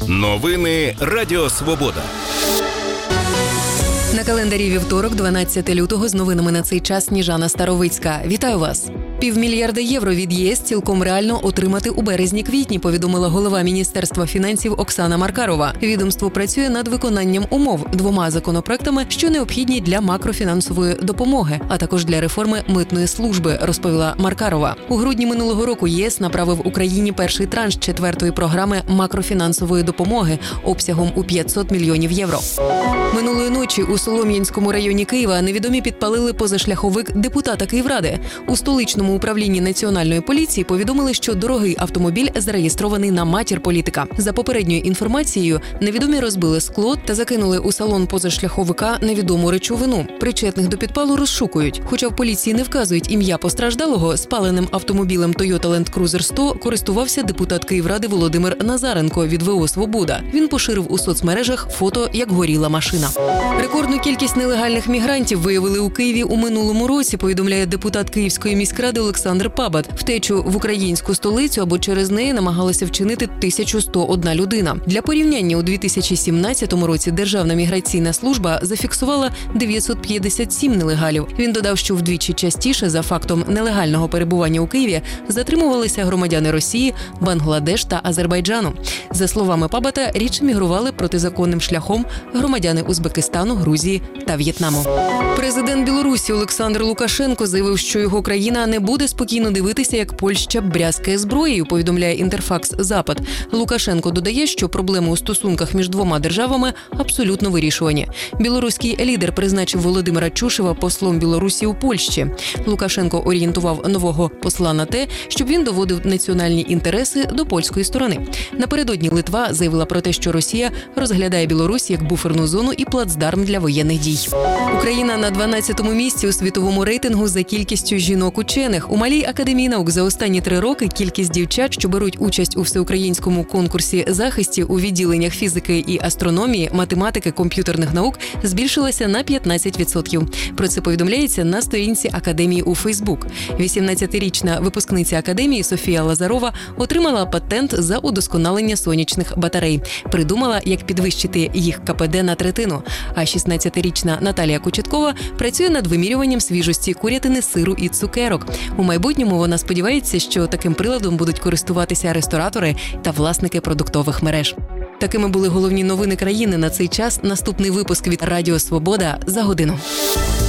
Новини Радіо Свобода. На календарі вівторок, 12 лютого, з новинами на цей час Сніжана Старовицька. Вітаю вас! $500 мільйона від ЄС цілком реально отримати у березні-квітні, повідомила голова Міністерства фінансів Оксана Маркарова. Відомство працює над виконанням умов 2 законопроектами, що необхідні для макрофінансової допомоги, а також для реформи митної служби, розповіла Маркарова. У грудні минулого року ЄС направив Україні перший транш 4-ї програми макрофінансової допомоги обсягом у $500 мільйонів. Минулої ночі у Солом'янському районі Києва невідомі підпалили позашляховик депутата Київради. У столичному управлінні Національної поліції повідомили, що дорогий автомобіль зареєстрований на матір політика. За попередньою інформацією, невідомі розбили скло та закинули у салон позашляховика невідому речовину. Причетних до підпалу розшукують. Хоча в поліції не вказують ім'я постраждалого, спаленим автомобілем Toyota Land Cruiser 100 користувався депутат Київради Володимир Назаренко від ВО «Свобода». Він поширив у соцмережах фото, як горіла машина. Рекордну кількість нелегальних мігрантів виявили у Києві у минулому році, повідомляє депутат Київської міськради Олександр Пабат. Втечу в українську столицю або через неї намагалася вчинити 1101 людина. Для порівняння, у 2017 році Державна міграційна служба зафіксувала 957 нелегалів. Він додав, що вдвічі частіше за фактом нелегального перебування у Києві затримувалися громадяни Росії, Бангладеш та Азербайджану. За словами Пабата, рідше мігрували протизаконним шляхом громадяни Узбекистану, Грузії та В'єтнаму. Президент Білорусі Олександр Лукашенко заявив, що його країна не буде спокійно дивитися, як Польща брязкає зброєю, повідомляє Інтерфакс-Запад. Лукашенко додає, що проблеми у стосунках між двома державами абсолютно вирішувані. Білоруський лідер призначив Володимира Чушева послом Білорусі у Польщі. Лукашенко орієнтував нового посла на те, щоб він доводив національні інтереси до польської сторони. Напередодні Литва заявила про те, що Росія розглядає Білорусь як буферну зону і плацдарм для воєнних дій. Україна на 12-му місці у світовому рейтингу за кількістю жінок-учених. У Малій академії наук за останні 3 роки кількість дівчат, що беруть участь у всеукраїнському конкурсі захистів у відділеннях фізики і астрономії, математики, комп'ютерних наук збільшилася на 15%. Про це повідомляється на сторінці академії у Фейсбук. 18-річна випускниця академії Софія Лазарова отримала патент за удосконалення сонячних батарей. Придумала, як підвищити їх КПД на третину. А 16-річна Наталія Кочеткова працює над вимірюванням свіжості курятини, сиру і цукерок. У майбутньому вона сподівається, що таким приладом будуть користуватися ресторатори та власники продуктових мереж. Такими були головні новини країни на цей час. Наступний випуск від Радіо Свобода за годину.